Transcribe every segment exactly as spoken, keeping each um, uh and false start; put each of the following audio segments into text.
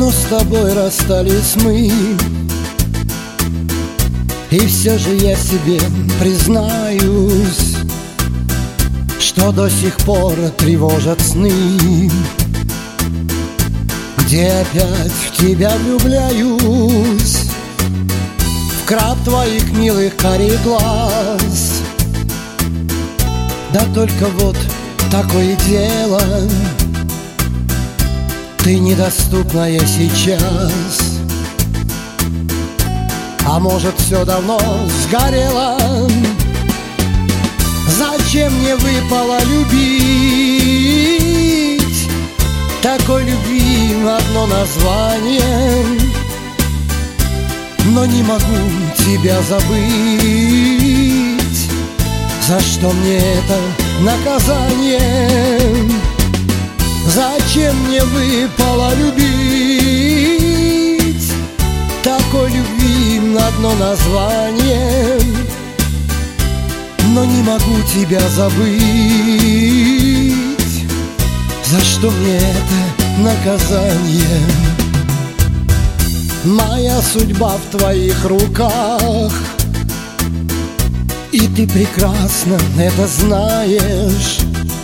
но с тобой расстались мы. И все же я себе признаюсь, что до сих пор тревожат сны, где опять в тебя влюбляюсь, в краб твоих милых карих глаз. Да только вот такое дело, ты недоступная сейчас. А может, все давно сгорело? Зачем мне выпало любить? Такой любви одно название, но не могу тебя забыть. За что мне это наказание? Зачем мне выпало любить? Такой любви одно название, но не могу тебя забыть. За что мне это наказание? Моя судьба в твоих руках, и ты прекрасно это знаешь.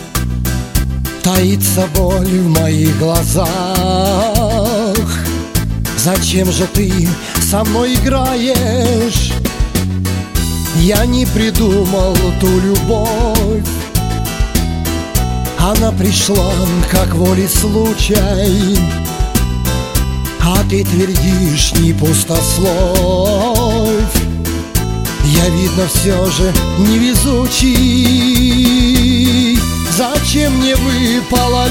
Таится боль в моих глазах. Зачем же ты со мной играешь? Я не придумал ту любовь, она пришла как волей случай. А ты твердишь не пустословь. Я, видно, все же невезучий. Зачем мне выпало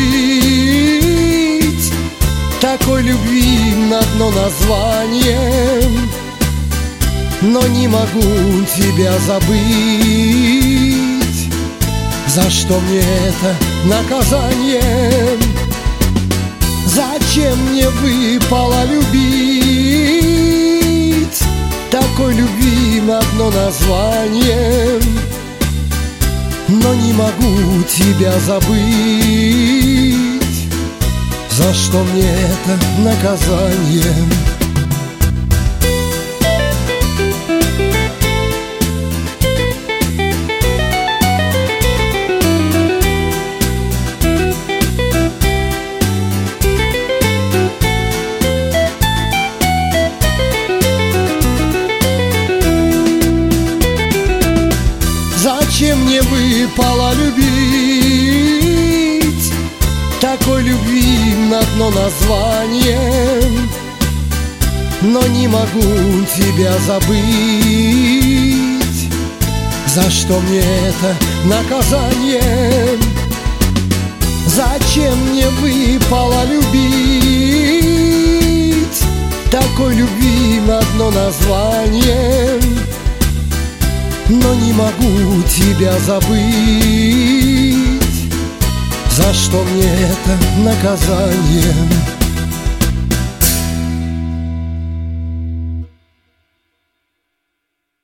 любить? Такой любви на одно название, но не могу тебя забыть. За что мне это наказание? Зачем мне выпало любить? Такой любви на одно название, но не могу тебя забыть. За что мне это наказание? Зачем мне выпало любить? Такой любви на одно название, но не могу тебя забыть. За что мне это наказание? Зачем мне выпало любить? Такой любви на одно название, но не могу тебя забыть. За что мне это наказание?